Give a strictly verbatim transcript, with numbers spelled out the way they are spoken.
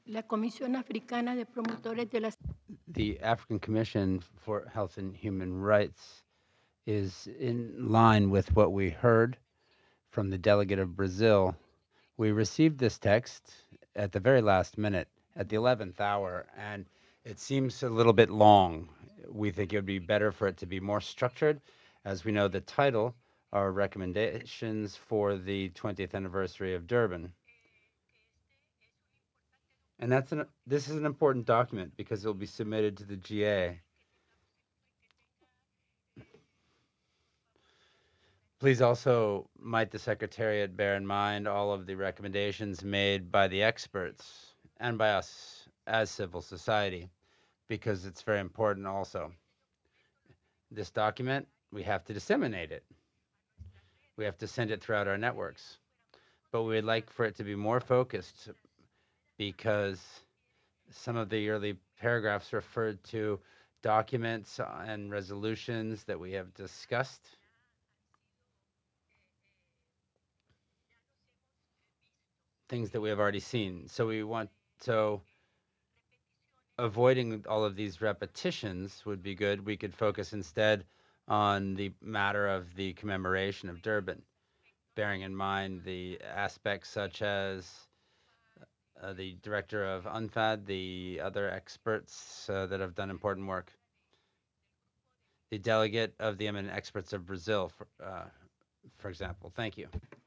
La Comisión Africana de Promotores de la The African Commission for Health and Human Rights is in line with what we heard from the delegate of Brazil. We received this text at the very last minute, at the eleventh hour, and it seems a little bit long. We think it would be better for it to be more structured. As we know, the title are recommendations for the twentieth anniversary of Durban. And that's an this is an important document because it will be submitted to the G A. Please also, might the Secretariat bear in mind all of the recommendations made by the experts and by us as civil society, because it's very important also. This document, we have to disseminate it. We have to send it throughout our networks. But we would like for it to be more focused because some of the early paragraphs referred to documents and resolutions that we have discussed. Things that we have already seen. So we want so avoiding all of these repetitions would be good. We could focus instead on the matter of the commemoration of Durban, bearing in mind the aspects such as uh, the director of UNFAD, the other experts uh, that have done important work, the delegate of the eminent experts of Brazil, for, uh, for example. Thank you.